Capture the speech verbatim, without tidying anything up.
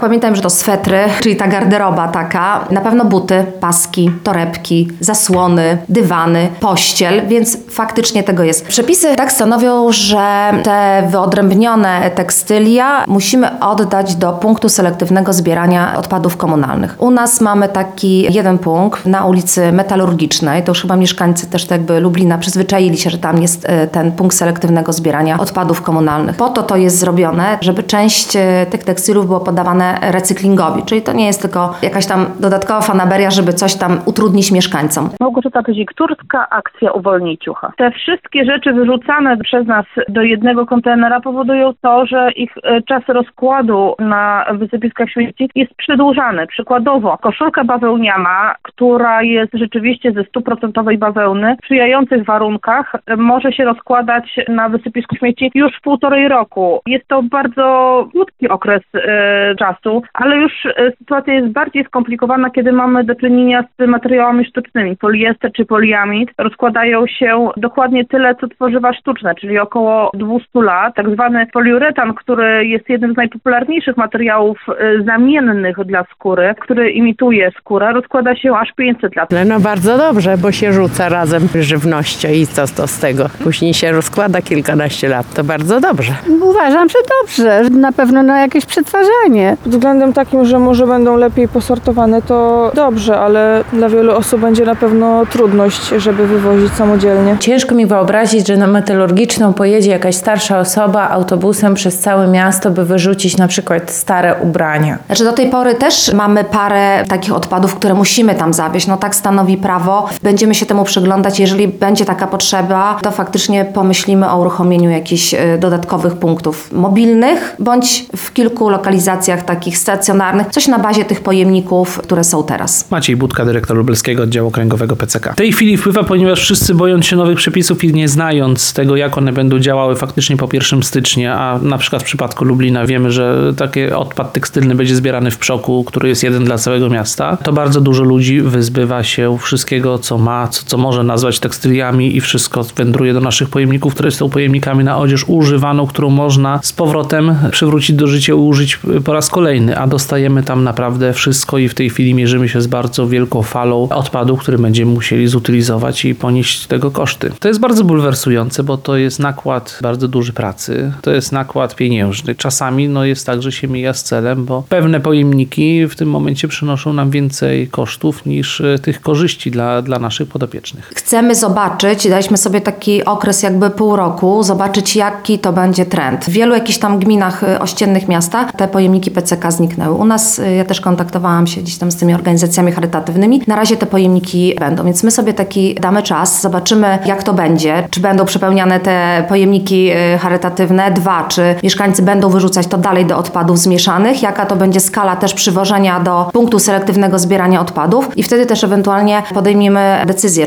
Pamiętam, że to swetry, czyli ta garderoba taka, na pewno buty, paski, torebki, zasłony, dywany, pościel, więc faktycznie tego jest. Przepisy tak stanowią, że te wyodrębnione tekstylia musimy oddać do punktu selektywnego zbierania odpadów komunalnych. U nas mamy taki jeden punkt na ulicy Metalurgicznej, to już chyba mieszkańcy też tak jakby Lublina przyzwyczaili się, że tam jest ten punkt selektywnego zbierania odpadów komunalnych. Po to to jest zrobione, żeby część tych tekstylów było poddawane recyklingowi, czyli to nie jest tylko jakaś tam dodatkowa fanaberia, żeby coś tam utrudnić mieszkańcom. Małgorzata Pyzik-Turska, akcja Uwolnij Ciucha. Te wszystkie rzeczy wyrzucane przez nas do jednego kontenera powodują to, że ich czas rozkładu na wysypiskach śmieci jest przedłużany. Przykładowo koszulka bawełniana, która jest rzeczywiście ze stuprocentowej bawełny, w sprzyjających warunkach może się rozkładać na wysypisku śmieci już w półtorej roku. Jest to bardzo krótki okres e, czasu, ale już e, sytuacja jest bardziej skomplikowana, kiedy mamy do czynienia z materiałami sztucznymi. Poliester czy poliamid rozkładają się dokładnie tyle, co tworzywa sztuczne, czyli około dwieście lat. Tak zwany poliuretan, który jest jednym z najpopularniejszych materiałów e, zamiennych dla skóry, który imituje skórę, rozkłada się aż pięćset lat. No bardzo dobrze, bo się rzuca razem żywnością i co to z tego. Później się rozkłada kilkanaście lat. To bardzo dobrze. Uważam, że dobrze. Na pewno na jakieś przetwarzanie. Pod względem takim, że może będą lepiej posortowane, to dobrze, ale dla wielu osób będzie na pewno trudność, żeby wywozić samodzielnie. Ciężko mi wyobrazić, że na Metalurgiczną pojedzie jakaś starsza osoba autobusem przez całe miasto, by wyrzucić na przykład stare ubrania. Znaczy do tej pory też mamy parę takich odpadów, które musimy tam zawieźć. No tak stanowi prawo. Będziemy się temu przyglądać. Jeżeli będzie taka potrzeba, to faktycznie pomyślimy o uruchomieniu jakichś dodatkowych punktów mobilnych, bądź w kilku lokalizacjach takich stacjonarnych, coś na bazie tych pojemników, które są teraz. Maciej Budka, dyrektor lubelskiego oddziału okręgowego P C K. W tej chwili wpływa, ponieważ wszyscy bojąc się nowych przepisów i nie znając tego, jak one będą działały faktycznie po pierwszego stycznia, a na przykład w przypadku Lublina wiemy, że taki odpad tekstylny będzie zbierany w Przoku, który jest jeden dla całego miasta, to bardzo dużo ludzi wyzbywa się wszystkiego, co ma, co, co może nazwać tekstyliami i wszystko wędruje do naszych pojemników, które są pojemnikami na odzież używaną, którą można z powrotem przywrócić do życia i użyć po raz kolejny, a dostajemy tam naprawdę wszystko i w tej chwili mierzymy się z bardzo wielką falą odpadów, które będziemy musieli zutylizować i ponieść tego koszty. To jest bardzo bulwersujące, bo to jest nakład bardzo duży pracy, to jest nakład pieniężny. Czasami no, jest tak, że się mija z celem, bo pewne pojemniki w tym momencie przynoszą nam więcej kosztów niż tych korzyści dla, dla naszych podopiecznych. Chcemy zobaczyć, daliśmy sobie taki okres jakby pół roku, zobaczyć jaki to będzie trend. W wielu jakichś tam gminach ościennych miasta te pojemniki P C K zniknęły. U nas, ja też kontaktowałam się gdzieś tam z tymi organizacjami charytatywnymi. Na razie te pojemniki będą, więc my sobie taki damy czas, zobaczymy jak to będzie. Czy będą przepełniane te pojemniki charytatywne, dwa, czy mieszkańcy będą wyrzucać to dalej do odpadów zmieszanych, jaka to będzie skala też przywożenia do punktu selektywnego zbierania odpadów i wtedy też ewentualnie podejmiemy decyzję.